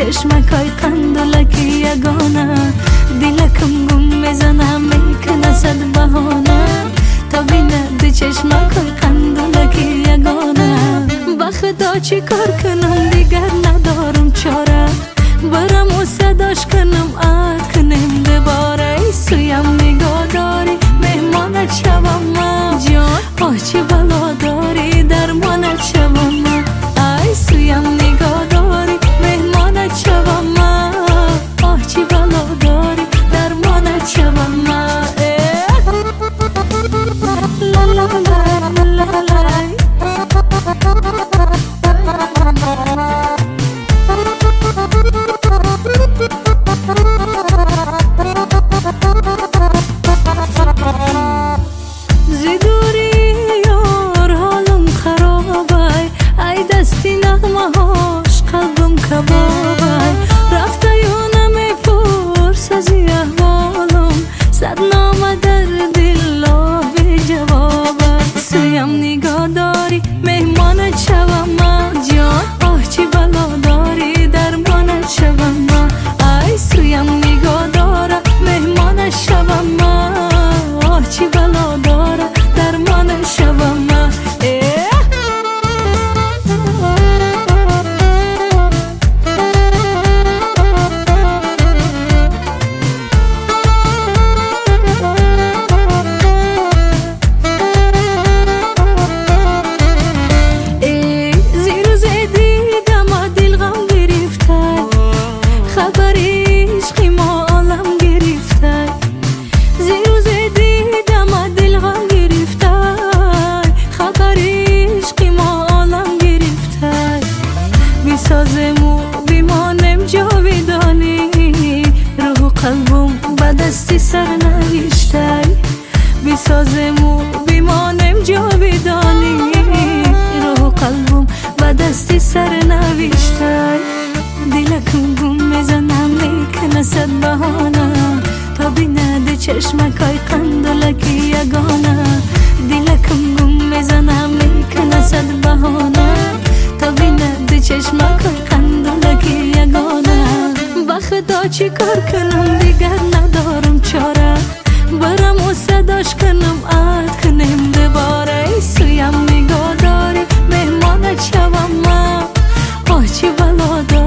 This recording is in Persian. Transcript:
چشمکای قندلکی یگانه دیلکم گم میزنم میکنه صد بهانه تا بینه چشمکای قندلکی یگانه با خدا چی کار کنم دیگر ندارم چاره برم و صداش کنم عهد کنیم دوباره ای سویم نگاه داری مهمانت شوم من جان آه چی بلا داری درمانت شوم من ای سویم نگاه داری مهمانت شوم من آه چی بلا داری درمانت شوم من لا لا لا لا لا زدوری یار حالم خرابه ای دستی نغمه هاش قلبم کبابه رفته یا نمیپرس از احوالم صد نامه در دل بی جوابه سویم نگاه داری مهمانت شوم من جان آه چی بلا داری درمانت شوم من ای سویم نگاه داره مهمانت شوم من آه چی بلا داره درمانت شوم من سازمو بیمانم جاویدانی روح قلبم با دستی سر نوشتای بیسازمو بیمانم جاویدانی روح قلبم با دستی سر نوشتای دلکم گم میزنم میکنه صد بهانه تا بینه چشمکای قندلکی یگانه دلکم گم میزنم میکنه صد بهانه تا بینه چشمکای قندلکی یگانه با خدا چی کار کنم دیگر ندارم چاره برم و صداش کنم عهد کنیم دوباره ای سویم نگاه داری مهمانت شوم من آه چی بلا داری